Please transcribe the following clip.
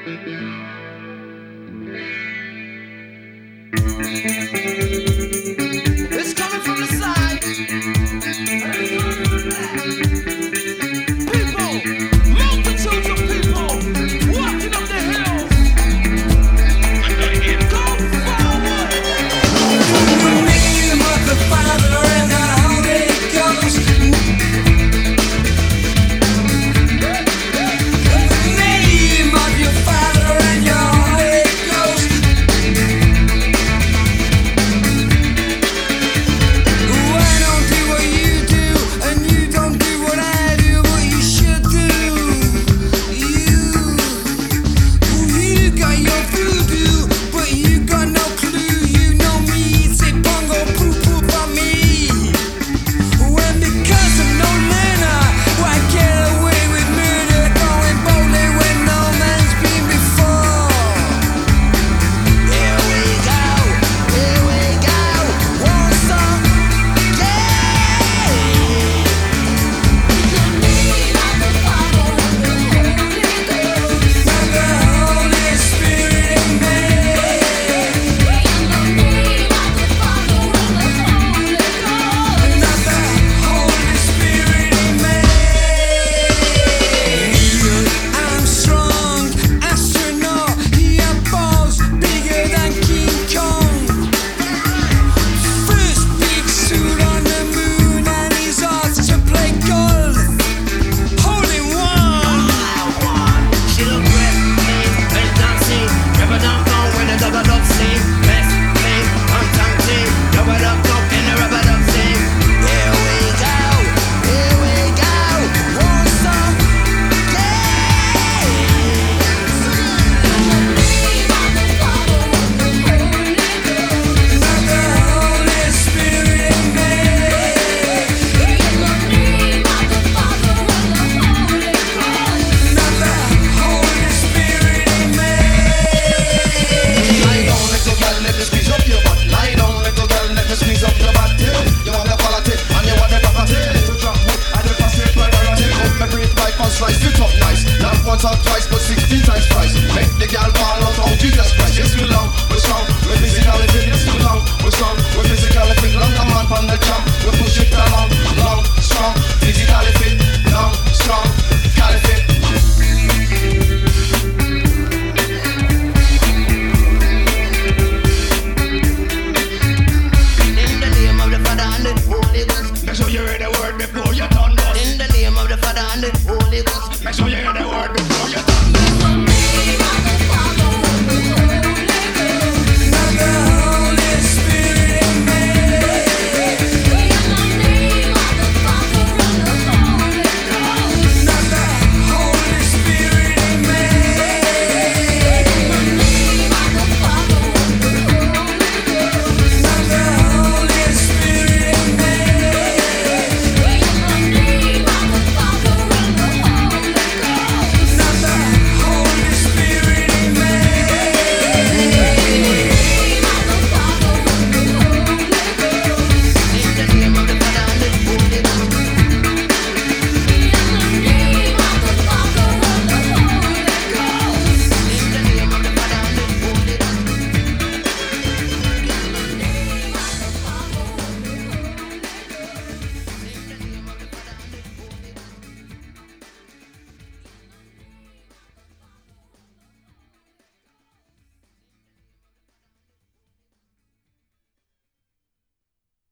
It's coming from the side. It's coming from the back. People, multitudes of people walking up the hills. Go forward. In the name of the Father and the Holy Ghost. In the name of your Father and your Holy Ghost. I don't do what you do, and you don't do what I do, but you should do. You got your voodoo, but you got no clue. You know me, say bongo poo poo for me. When because of no learner, why get away with murder? Going boldly when no man's been before. Here we go, one song, yeah. Not the Holy Spirit in me. Not the Holy Spirit in me. I'm strong, astronaut. He had balls bigger than King Kong. First big suit on the moon, and he's asked to play golf. Holding one. She look great, well dancing. Never done gone when the double up scene. Best thing, on time team. Double up top in the rubber duck scene. Here we go, one song, not the Holy Spirit in me. Not the Holy Spirit in me. Lie down, little girl, let me squeeze up your butt. Lie down, little girl, let me squeeze up your butt. You want the quality and you want the property. To drop wood and the plastic priority. Come and breathe like and slice it up nice. Not once or twice, but 16 times twice. Make the girl fall out, oh Jesus Christ. Yes, we long